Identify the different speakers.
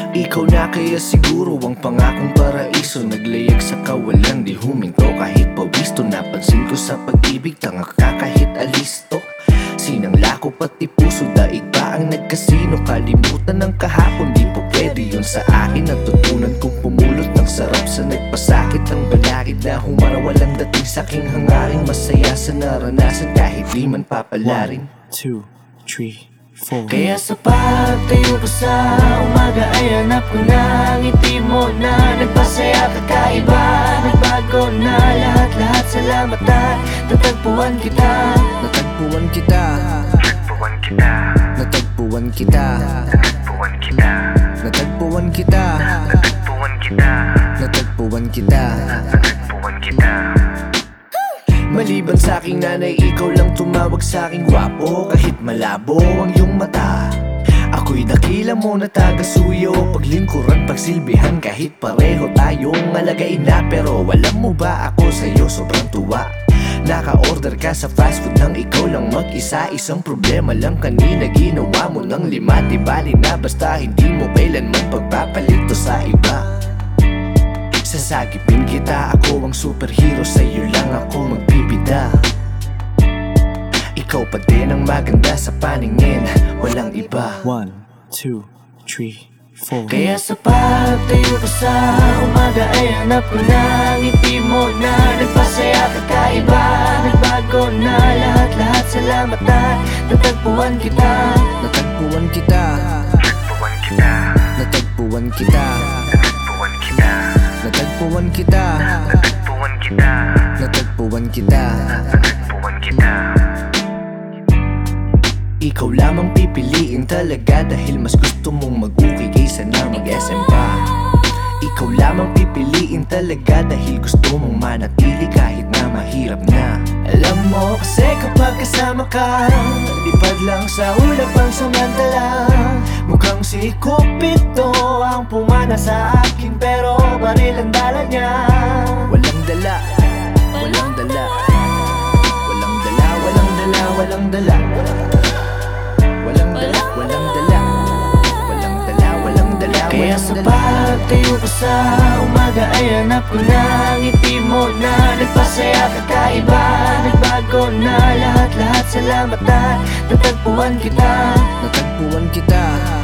Speaker 1: Ikaw na kaya siguro ang pangakong paraiso. Naglayag sa kawalan, di huminto kahit pawisto. Napansin ko sa pag-ibig, tanga ka kahit alisto. Sinangla ko pati puso, daig ba ang nagkasino? Kalimutan ng kahapon, di po pwede yun sa akin. Natutunan kong pumulot ng sarap sa nagpasakit. Ang balakid na humara, walang dating saking hangaring. Masaya sa naranasan kahit di man papalarin.
Speaker 2: 1, 2, 3, 4.
Speaker 1: Kaya sa pagtayo ko sa umaga ay hanap ko na ang ngiti mo na nagpasaya kakaiba. Nagbago na lahat-lahat, salamat at natagpuan kita.
Speaker 2: Natagpuan kita.
Speaker 3: Natagpuan kita.
Speaker 2: Natagpuan kita.
Speaker 3: Natagpuan kita.
Speaker 2: Natagpuan kita.
Speaker 3: Natagpuan kita.
Speaker 2: Natagpuan kita.
Speaker 3: Natagpuan kita.
Speaker 1: Maliban sa aking nanay, ikaw lang tumawag sa aking gwapo. Kahit malabo ang iyong mata, ako'y dakila mo na taga-suyo. Paglingkuran, pagsilbihan, kahit pareho tayong alagain na. Pero alam mo ba ako sa'yo sobrang tuwa. Naka-order ka sa fast food nang ikaw lang mag-isa. Isang problema lang kanina, ginawa mo ng 5. Di bali na basta hindi mo kailanman pagpapalito sa iba. Sasagipin kita, ako ang superhero, sa'yo lang ako magbibida. Ikaw pa din ang maganda sa paningin, walang iba.
Speaker 2: 1, 2, 3, 4.
Speaker 1: Kaya sa pagtayo ko sa umaga ay hanap ko na ang ngiti mo na nagpasaya kakaiba. Nagbago na lahat-lahat, salamat at natagpuan kita.
Speaker 2: Natagpuan kita.
Speaker 3: Natagpuan kita.
Speaker 2: Natagpuan kita.
Speaker 3: Natagpuan kita.
Speaker 2: Natagpuan kita.
Speaker 3: Natagpuan kita.
Speaker 2: Natagpuan kita.
Speaker 3: Natagpuan kita.
Speaker 1: Ikaw lamang pipiliin talaga dahil mas gusto mong mag-uki kaysa na mag-SM pa. Ikaw lamang pipiliin talaga dahil gusto mong manatili kahit na mahirap na. Alam mo kasi kapag kasama ka, lipad lang sa ulap ang samantala. Mukhang si Cupido ang pumana sa akin, pero baril ang dala niya. Walang dala, walang dala. Walang dala, walang dala, walang dala. Walang dala, walang dala. Walang dala, walang dala. Kaya sa pagtayo ko sa umaga ay hanap ko na ang ngiti mo na nagpasaya kakaiba. Nagbago na lahat-lahat, salamat at natagpuan kita.
Speaker 2: Natagpuan kita.